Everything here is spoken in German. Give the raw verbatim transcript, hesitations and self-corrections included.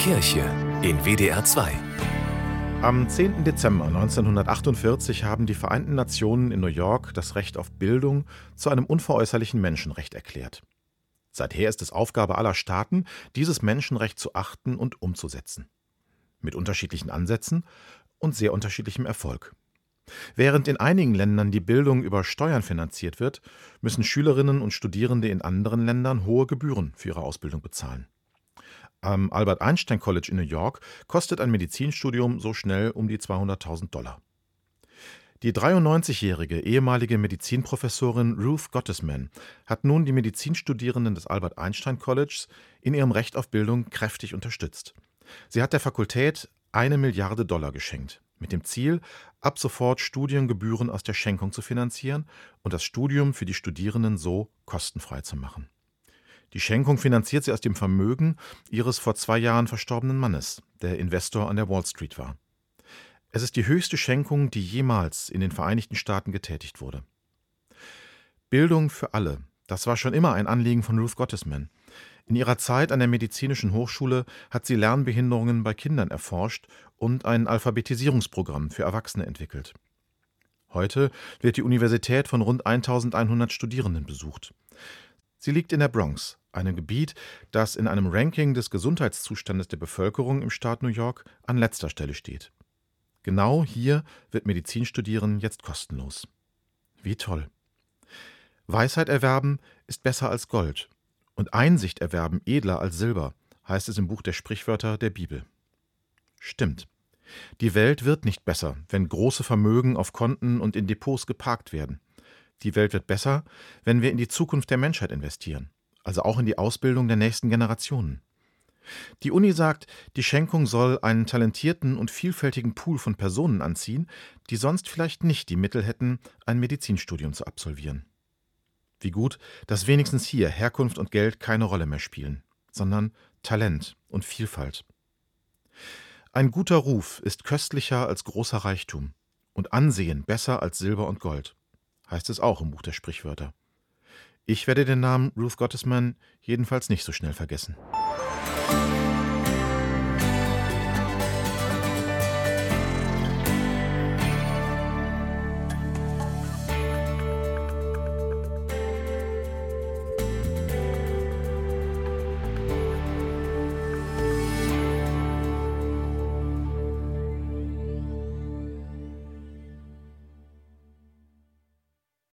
Kirche in W D R zwei. Am zehnten Dezember neunzehnhundertachtundvierzig haben die Vereinten Nationen in New York das Recht auf Bildung zu einem unveräußerlichen Menschenrecht erklärt. Seither ist es Aufgabe aller Staaten, dieses Menschenrecht zu achten und umzusetzen. Mit unterschiedlichen Ansätzen und sehr unterschiedlichem Erfolg. Während in einigen Ländern die Bildung über Steuern finanziert wird, müssen Schülerinnen und Studierende in anderen Ländern hohe Gebühren für ihre Ausbildung bezahlen. Am Albert Einstein College in New York kostet ein Medizinstudium so schnell um die zweihunderttausend Dollar. Die dreiundneunzigjährige ehemalige Medizinprofessorin Ruth Gottesman hat nun die Medizinstudierenden des Albert Einstein Colleges in ihrem Recht auf Bildung kräftig unterstützt. Sie hat der Fakultät eine Milliarde Dollar geschenkt, mit dem Ziel, ab sofort Studiengebühren aus der Schenkung zu finanzieren und das Studium für die Studierenden so kostenfrei zu machen. Die Schenkung finanziert sie aus dem Vermögen ihres vor zwei Jahren verstorbenen Mannes, der Investor an der Wall Street war. Es ist die höchste Schenkung, die jemals in den Vereinigten Staaten getätigt wurde. Bildung für alle, das war schon immer ein Anliegen von Ruth Gottesman. In ihrer Zeit an der Medizinischen Hochschule hat sie Lernbehinderungen bei Kindern erforscht und ein Alphabetisierungsprogramm für Erwachsene entwickelt. Heute wird die Universität von rund eintausendeinhundert Studierenden besucht. Sie liegt in der Bronx, einem Gebiet, das in einem Ranking des Gesundheitszustandes der Bevölkerung im Staat New York an letzter Stelle steht. Genau hier wird Medizinstudieren jetzt kostenlos. Wie toll! Weisheit erwerben ist besser als Gold und Einsicht erwerben edler als Silber, heißt es im Buch der Sprichwörter der Bibel. Stimmt. Die Welt wird nicht besser, wenn große Vermögen auf Konten und in Depots geparkt werden. Die Welt wird besser, wenn wir in die Zukunft der Menschheit investieren, also auch in die Ausbildung der nächsten Generationen. Die Uni sagt, die Schenkung soll einen talentierten und vielfältigen Pool von Personen anziehen, die sonst vielleicht nicht die Mittel hätten, ein Medizinstudium zu absolvieren. Wie gut, dass wenigstens hier Herkunft und Geld keine Rolle mehr spielen, sondern Talent und Vielfalt. Ein guter Ruf ist köstlicher als großer Reichtum und Ansehen besser als Silber und Gold, heißt es auch im Buch der Sprichwörter. Ich werde den Namen Ruth Gottesman jedenfalls nicht so schnell vergessen.